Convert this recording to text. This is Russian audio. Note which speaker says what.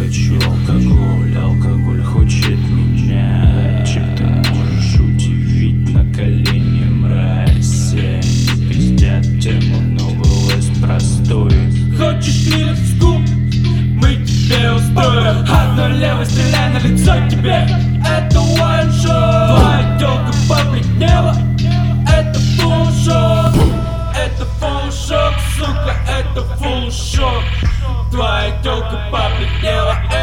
Speaker 1: хочу алкоголь, алкоголь хочет меня. Чем ты можешь удивить на колени, мразь? Пиздят тему, но вылез простой.
Speaker 2: Хочешь лирическу? Мы тебе устроим. Одной левой стреляй на лицо тебе. Это one-shot. Твоя тёлка побледнела. Это full-шок. Это full-шок, сука, это full-шок. Твоя тёлка побледнела.